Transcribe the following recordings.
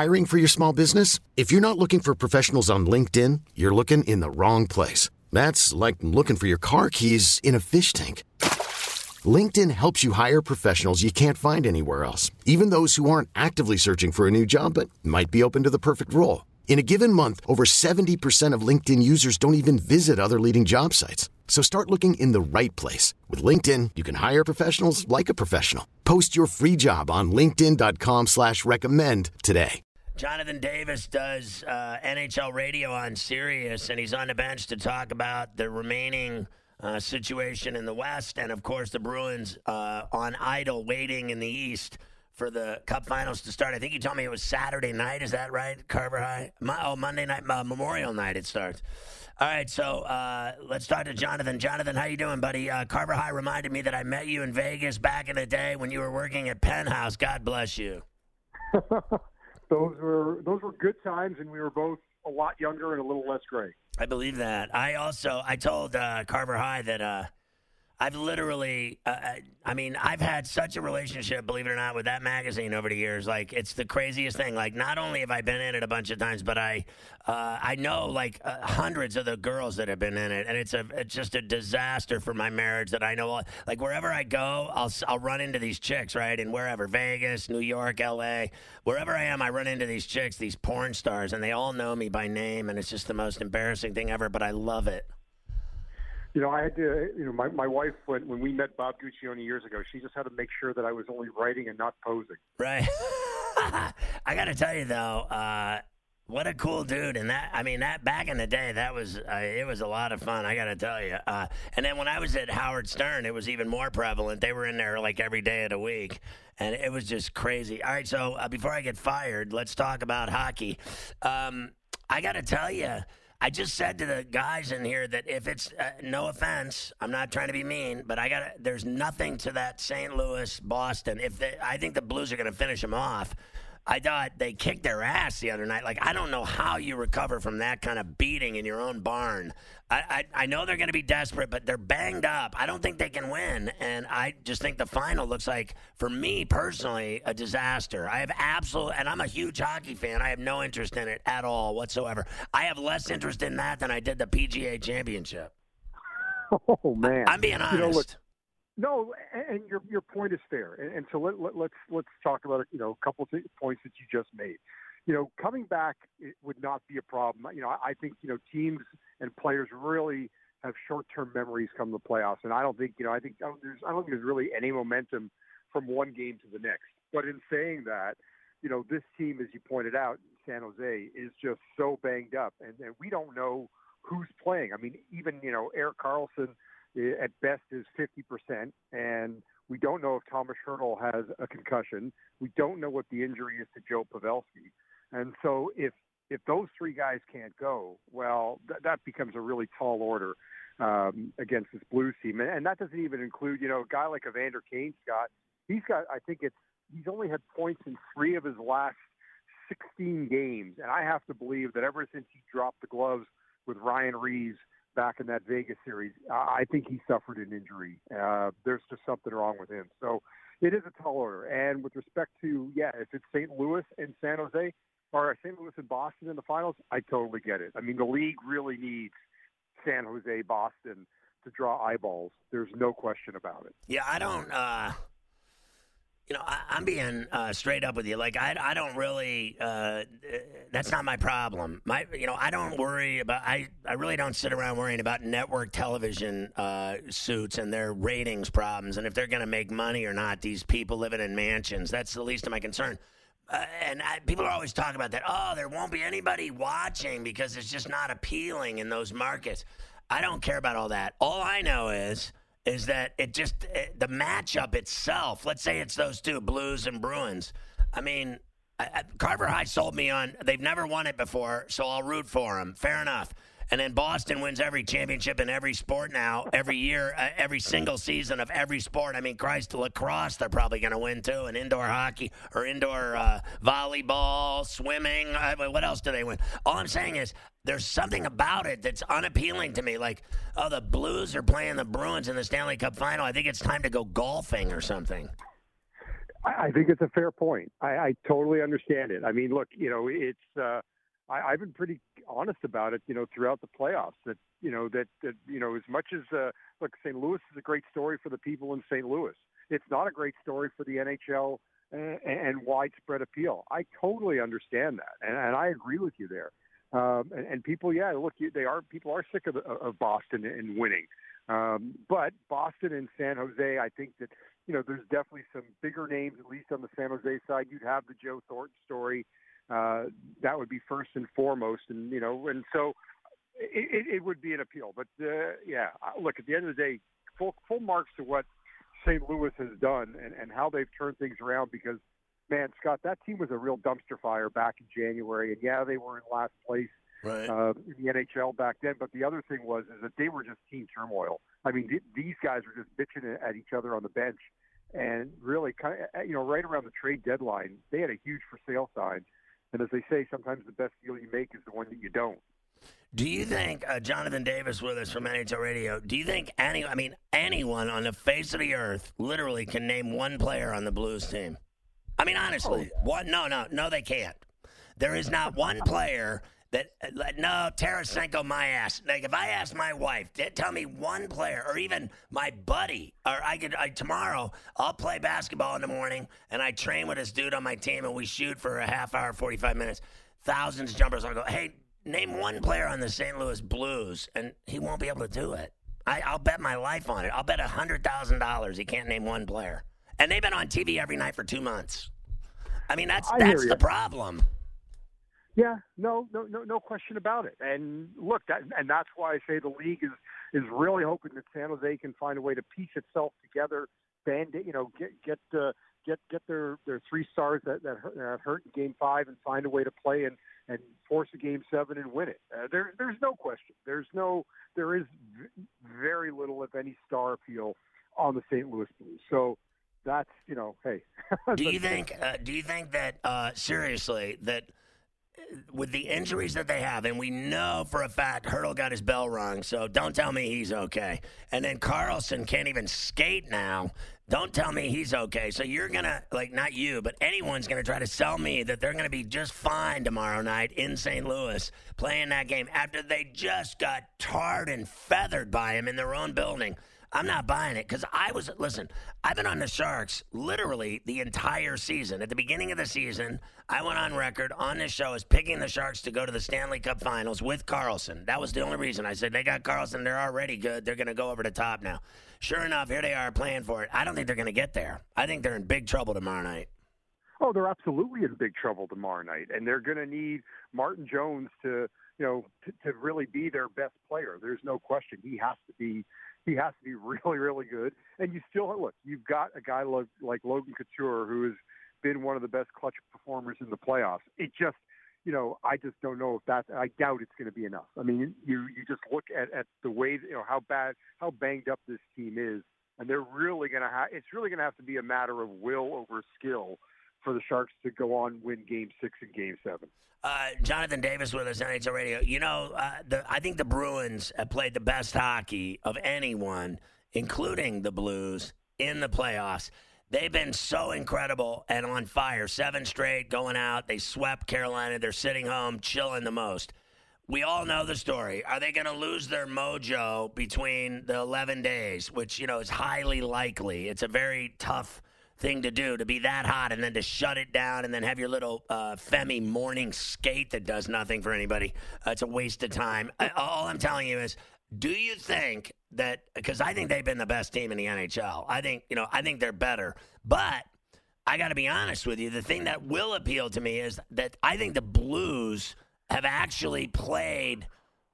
Hiring for your small business? If you're not looking for professionals on LinkedIn, you're looking in the wrong place. That's like looking for your car keys in a fish tank. LinkedIn helps you hire professionals you can't find anywhere else, even those who aren't actively searching for a new job but might be open to the perfect role. In a given month, over 70% of LinkedIn users don't even visit other leading job sites. So start looking in the right place. With LinkedIn, you can hire professionals like a professional. Post your free job on linkedin.com/recommend today. Jonathan Davis does NHL radio on Sirius, and he's on the bench to talk about the remaining situation in the West, and, of course, the Bruins on idle waiting in the East for the Cup Finals to start. I think you told me it was Saturday night. Is that right, Carver High? Monday night, Memorial Night it starts. All right, so let's start to Jonathan. Jonathan, how you doing, buddy? Carver High reminded me that I met you in Vegas back in the day when you were working at Penthouse. God bless you. Those were good times, and we were both a lot younger and a little less gray. I believe that. I told Carver High that I've literally, I've had such a relationship, believe it or not, with that magazine over the years. Like, it's the craziest thing. Like, not only have I been in it a bunch of times, but I know like hundreds of the girls that have been in it, and it's just a disaster for my marriage. That I know, like, wherever I go, I'll run into these chicks, right? And wherever, Vegas, New York, L.A., wherever I am, I run into these chicks, these porn stars, and they all know me by name, and it's just the most embarrassing thing ever. But I love it. I had to, my wife, when we met Bob Guccione years ago, she just had to make sure that I was only writing and not posing. Right. I got to tell you, though, what a cool dude. And that back in the day, that was, it was a lot of fun, I got to tell you. And then when I was at Howard Stern, it was even more prevalent. They were in there like every day of the week. And it was just crazy. All right, so before I get fired, let's talk about hockey. I got to tell you, I just said to the guys in here that if it's no offense, I'm not trying to be mean, but there's nothing to that St. Louis Boston. I think the Blues are going to finish them off. I thought they kicked their ass the other night. Like, I don't know how you recover from that kind of beating in your own barn. I know they're going to be desperate, but they're banged up. I don't think they can win, and I just think the final looks like, for me personally, a disaster. And I'm a huge hockey fan. I have no interest in it at all whatsoever. I have less interest in that than I did the PGA Championship. Oh, man. I'm being honest. No, and your point is fair, and so let's talk about a couple of points that you just made. Coming back, it would not be a problem. I think teams and players really have short-term memories come the playoffs, and I don't think I don't think there's really any momentum from one game to the next. But in saying that, this team, as you pointed out, San Jose, is just so banged up, and we don't know who's playing. I mean, even Erik Karlsson at best is 50%, and we don't know if Thomas Hertl has a concussion. We don't know what the injury is to Joe Pavelski. And so if those three guys can't go, well, that becomes a really tall order against this Blues team. And that doesn't even include, a guy like Evander Kane, Scott. He's only had points in 3 of his last 16 games. And I have to believe that ever since he dropped the gloves with Ryan Reeves back in that Vegas series, I think he suffered an injury. There's just something wrong with him. So it is a tall order. And with respect to, if it's St. Louis and San Jose, or St. Louis and Boston in the finals, I totally get it. I mean, the league really needs San Jose, Boston to draw eyeballs. There's no question about it. Yeah, I don't I'm being straight up with you. Like, I don't really, that's not my problem. I don't worry about, I really don't sit around worrying about network television suits and their ratings problems and if they're going to make money or not, these people living in mansions. That's the least of my concern. People are always talking about that. Oh, there won't be anybody watching because it's just not appealing in those markets. I don't care about all that. All I know is that the matchup itself, let's say it's those two, Blues and Bruins. I mean, Carver High sold me on, they've never won it before, so I'll root for them. Fair enough. And then Boston wins every championship in every sport now, every year, every single season of every sport. I mean, Christ, lacrosse they're probably going to win too, and indoor hockey or indoor volleyball, swimming. What else do they win? All I'm saying is there's something about it that's unappealing to me. Like, oh, the Blues are playing the Bruins in the Stanley Cup final. I think it's time to go golfing or something. I think it's a fair point. I totally understand it. I mean, look, it's I've been pretty honest about it, throughout the playoffs. That as much as look, St. Louis is a great story for the people in St. Louis. It's not a great story for the NHL and widespread appeal. I totally understand that, and I agree with you there. And people, look, people are sick of Boston and winning. But Boston and San Jose, I think that, there's definitely some bigger names, at least on the San Jose side. You'd have the Joe Thornton story. That would be first and foremost. And, and so it would be an appeal. But, look, at the end of the day, full marks to what St. Louis has done and how they've turned things around because, man, Scott, that team was a real dumpster fire back in January. And, they were in last place. Right. In the NHL back then. But the other thing is that they were just team turmoil. I mean, these guys were just bitching at each other on the bench. And really, kind of, right around the trade deadline, they had a huge for sale sign. And as they say, sometimes the best deal you make is the one that you don't. Do you think, Jonathan Davis with us from NHL Radio, do you think anyone on the face of the earth literally can name one player on the Blues team? I mean, honestly, what? No, they can't. There is not one player no, Tarasenko, my ass. Like, if I ask my wife, tell me one player, or even my buddy, or tomorrow, I'll play basketball in the morning, and I train with this dude on my team, and we shoot for a half hour, 45 minutes, thousands of jumpers. I'll go, hey, name one player on the St. Louis Blues, and he won't be able to do it. I'll bet my life on it. I'll bet $100,000 he can't name one player. And they've been on TV every night for 2 months. I mean, that's the problem. Yeah, no question about it. And look, that's why I say the league is really hoping that San Jose can find a way to piece itself together, get their 3 stars that hurt in Game 5 and find a way to play and force a Game 7 and win it. There's no question. There is very little, if any, star appeal on the St. Louis Blues. So that's hey. Do you think that seriously that? With the injuries that they have, and we know for a fact Hurdle got his bell rung, so don't tell me he's okay. And then Carlson can't even skate now. Don't tell me he's okay. So you're going to, not you, but anyone's going to try to sell me that they're going to be just fine tomorrow night in St. Louis playing that game after they just got tarred and feathered by him in their own building. I'm not buying it because I've been on the Sharks literally the entire season. At the beginning of the season, I went on record on this show as picking the Sharks to go to the Stanley Cup Finals with Karlsson. That was the only reason. I said, they got Karlsson. They're already good. They're going to go over the top now. Sure enough, here they are playing for it. I don't think they're going to get there. I think they're in big trouble tomorrow night. Oh, they're absolutely in big trouble tomorrow night. And they're going to need Martin Jones to really be their best player. There's no question. He has to be really, really good. And you've got a guy like Logan Couture, who has been one of the best clutch performers in the playoffs. It just, I just don't know if I doubt it's going to be enough. I mean, you just look at the way, how banged up this team is, and it's really going to have to be a matter of will over skill for the Sharks to go on, win Game 6 and Game 7. Jonathan Davis with us, NHL Radio. I think the Bruins have played the best hockey of anyone, including the Blues, in the playoffs. They've been so incredible and on fire. 7 straight going out. They swept Carolina. They're sitting home, chilling the most. We all know the story. Are they going to lose their mojo between the 11 days, which, is highly likely? It's a very tough thing to do, to be that hot and then to shut it down and then have your little Femi morning skate that does nothing for anybody. It's a waste of time. All I'm telling you is, do you think that, because I think they've been the best team in the NHL. I think they're better. But I got to be honest with you, the thing that will appeal to me is that I think the Blues have actually played,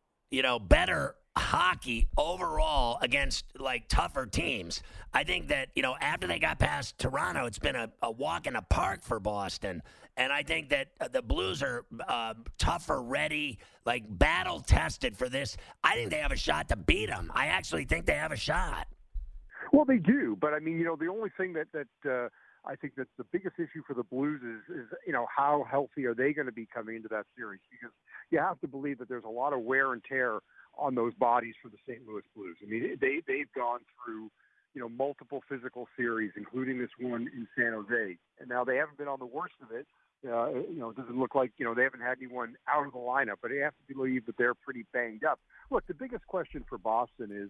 better hockey overall against tougher teams. I think that, after they got past Toronto, it's been a walk in the park for Boston. And I think that the Blues are tougher, ready, battle tested for this. I think they have a shot to beat them. I actually think they have a shot. Well, they do. But I mean, the only thing that I think that the biggest issue for the Blues is how healthy are they going to be coming into that series? Because you have to believe that there's a lot of wear and tear on those bodies for the St. Louis Blues. I mean, they've gone through, multiple physical series, including this one in San Jose. And now they haven't been on the worst of it. It doesn't look like, they haven't had anyone out of the lineup, but you have to believe that they're pretty banged up. Look, the biggest question for Boston is,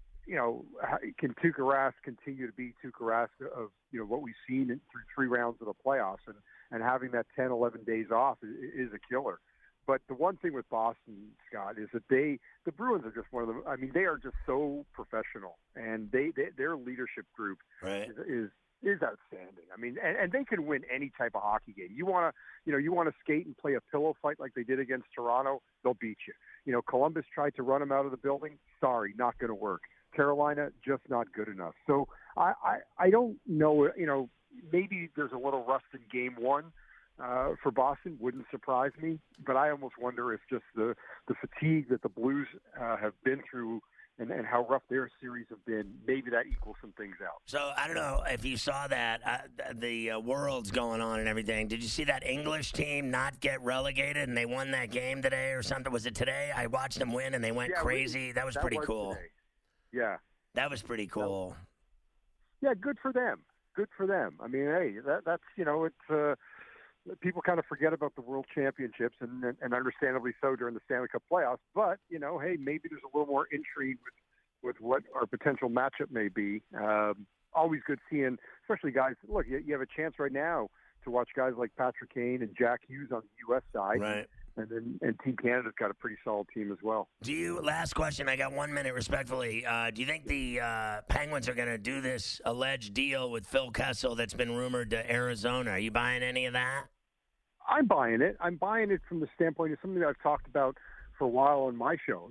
can Tuukka Rask continue to be Tuukka Rask of, what we've seen through 3 rounds of the playoffs, and having that 10, 11 days off is a killer. But the one thing with Boston, Scott, is that the Bruins are just one of them. I mean, they are just so professional, and their leadership group is outstanding. I mean, and they can win any type of hockey game. You want to skate and play a pillow fight like they did against Toronto, they'll beat you. Columbus tried to run them out of the building. Sorry, not going to work. Carolina, just not good enough. So I don't know, maybe there's a little rust in game 1 for Boston. Wouldn't surprise me, but I almost wonder if just the fatigue that the Blues have been through and how rough their series have been, maybe that equals some things out. So I don't know if you saw that, the World's going on and everything. Did you see that English team not get relegated and they won that game today or something? Was it today? I watched them win and they went crazy. That was pretty cool. Today. Yeah. That was pretty cool. Yeah, good for them. Good for them. I mean, hey, that's it's people kind of forget about the World Championships, and understandably so during the Stanley Cup playoffs. But hey, maybe there's a little more intrigue with what our potential matchup may be. Always good seeing, especially guys. Look, you have a chance right now to watch guys like Patrick Kane and Jack Hughes on the U.S. side, right? And Team Canada's got a pretty solid team as well. Last question, I got 1 minute respectfully. Do you think the Penguins are going to do this alleged deal with Phil Kessel that's been rumored to Arizona? Are you buying any of that? I'm buying it. I'm buying it from the standpoint of something that I've talked about for a while on my show.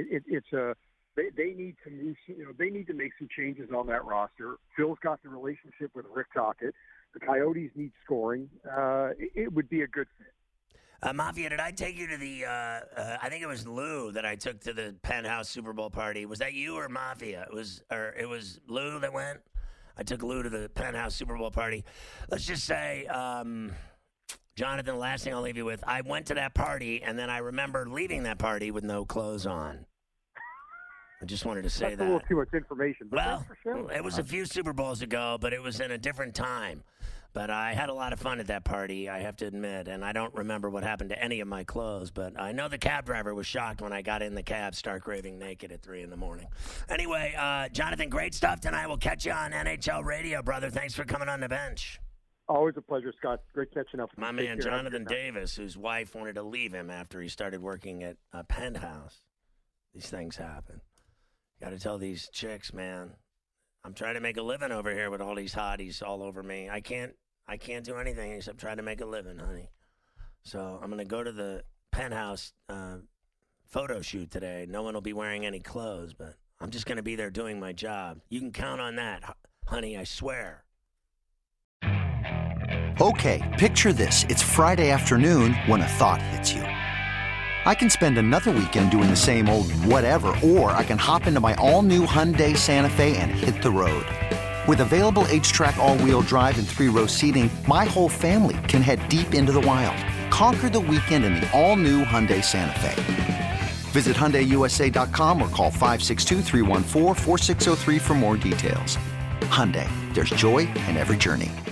They need to move. They need to make some changes on that roster. Phil's got the relationship with Rick Tocchet. The Coyotes need scoring. It would be a good fit. Mafia, did I take you to the, I think it was Lou that I took to the Penthouse Super Bowl party. Was that you or Mafia? It was Lou that went? I took Lou to the Penthouse Super Bowl party. Let's just say, Jonathan, the last thing I'll leave you with, I went to that party, and then I remember leaving that party with no clothes on. I just wanted to say That's a little too much information. But well, for sure. It was a few Super Bowls ago, but it was in a different time. But I had a lot of fun at that party, I have to admit, and I don't remember what happened to any of my clothes, but I know the cab driver was shocked when I got in the cab, stark raving naked at 3 a.m. Anyway, Jonathan, great stuff tonight. We'll catch you on NHL Radio, brother. Thanks for coming on the bench. Always a pleasure, Scott. Great catching up with you. My man, Jonathan Davis, whose wife wanted to leave him after he started working at a Penthouse. These things happen. Got to tell these chicks, man, I'm trying to make a living over here with all these hotties all over me. I can't do anything except try to make a living, honey. So I'm going to go to the Penthouse photo shoot today. No one will be wearing any clothes, but I'm just going to be there doing my job. You can count on that, honey, I swear. Okay, picture this. It's Friday afternoon when a thought hits you. I can spend another weekend doing the same old whatever, or I can hop into my all-new Hyundai Santa Fe and hit the road. With available H-Track all-wheel drive and 3-row seating, my whole family can head deep into the wild. Conquer the weekend in the all-new Hyundai Santa Fe. Visit HyundaiUSA.com or call 562-314-4603 for more details. Hyundai, there's joy in every journey.